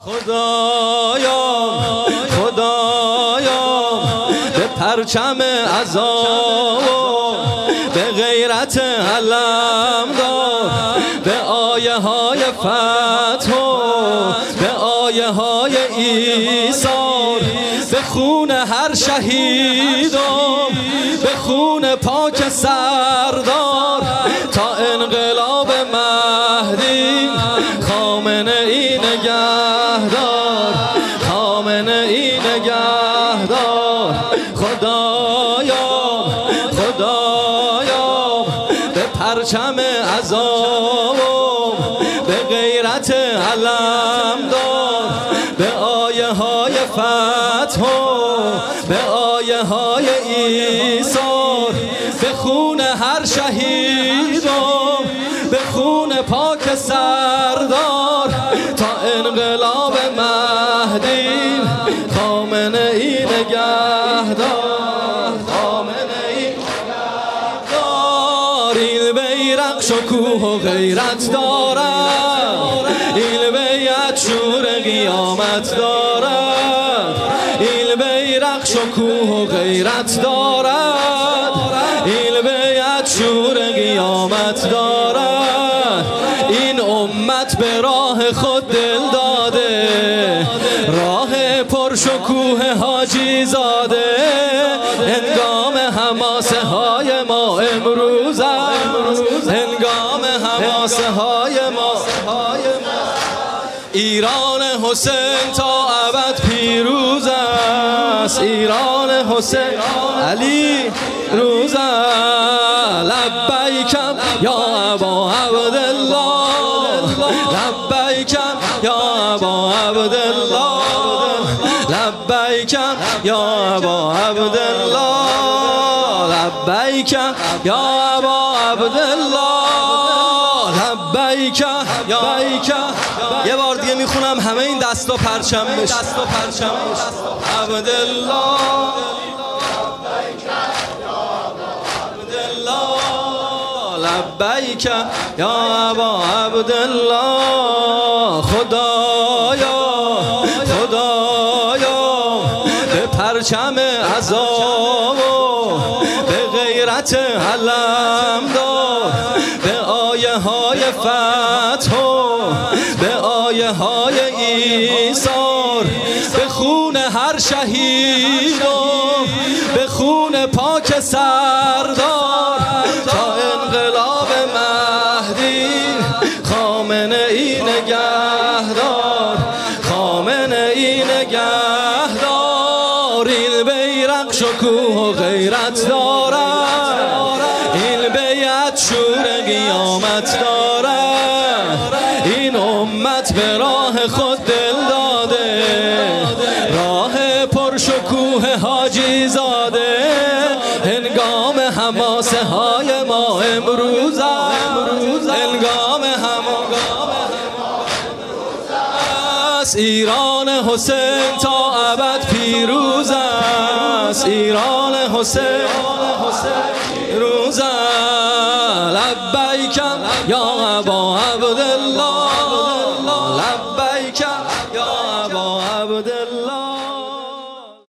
خدایا خدایا به پرچم عزا به غیرت علم دار، به آیه های فتح به آیه های ایثار، به خون هر شهیدم به خون پاک سردار، تا انقلاب مهدی خامنه ای نگهدار، خامنه ای نگهدار. خدایا خدایا به پرچم عزا به غیرت علم دار، به آیه های فتح به آیه های ایثار، به خون هر شهیدم به خون پاک سردار، تا انقلاب مهدی خامنه ای نگهدار، خامنه ای نگهدار. این بیرق شکوه و غیرت دارد، این بیعت شور قیامت دارد، این بیرق شکوه و غیرت دارد، این بیعت شور قیامت دارد. این امت به راه خود دل داده، راه پرشکوه حاجی زاده. هنگام حماسه های ما امروز است، هنگام حماسه های ما. ایران حسین تا ابد پیروز است، ایران حسین علی روز است. لبیکم یا ابا عبدالله، لبیکم یا ابا عبدالله، لبیکم یا ابا عبدالله، لبیکم یا ابا عبدالله، لبیکم یا بیکم. یه بار دیگه میخونم همه این دستا پرچم بشه. عبدالله لبیک یا ابا عبدالله. خدایا خدایا به پرچم عزا به غیرت علم دار، به آیه های فتح به آیه های ایثار، به خون هر شهیدم به خون پاک سردار، تا انقلاب مهدی خامنه ای نگهدار، خامنه ای نگهدار. این بیرق شکوه و غیرت دارد، این بیعت شور قیامت دارد. این امت به راه خود دل داده، راه پرشکوه حاجی زاده. هنگام حماسه های ما امروز است، هنگام است. ایران حسین تا ابد پیروز است، ایران حسین پیروز است. لبیکم یا ابا عبدالله،